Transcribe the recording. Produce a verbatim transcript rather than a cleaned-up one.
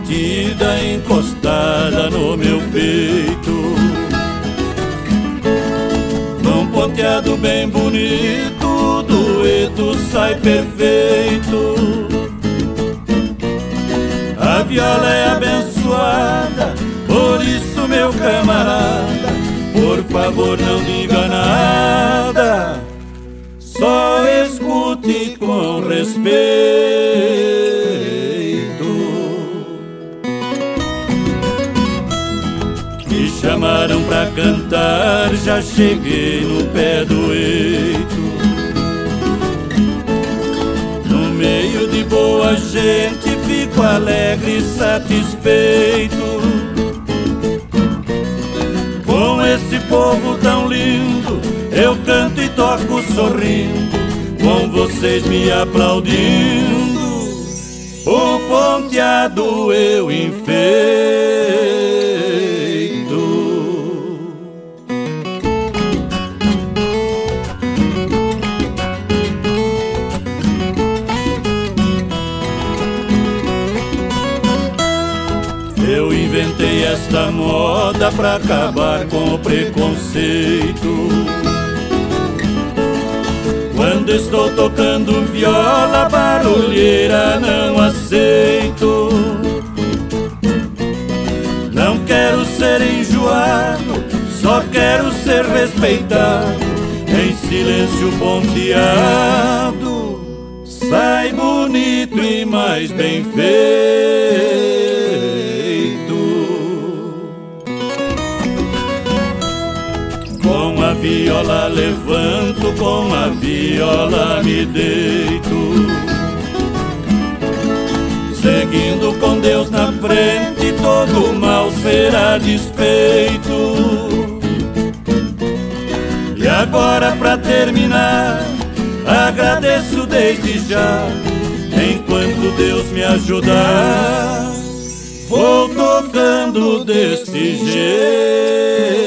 batida encostada no meu peito. Num ponteado bem bonito, o dueto sai perfeito. A viola é abençoada, por isso, meu camarada, por favor não diga nada, só escute com respeito. Me chamaram pra cantar, já cheguei no pé do eito. No meio de boa gente, fico alegre e satisfeito. Com esse povo tão lindo, eu canto e toco sorrindo, com vocês me aplaudindo, o ponteado eu enfeito. Eu inventei esta moda pra acabar com o preconceito. Quando estou tocando viola, barulheira não aceito. Não quero ser enjoado, só quero ser respeitado. Em silêncio ponteado, sai bonito e mais bem feito. Com a viola levanto, com a viola me deito. Seguindo com Deus na frente, todo mal será desfeito. E agora, pra terminar, agradeço desde já. Enquanto Deus me ajudar, vou tocando deste jeito.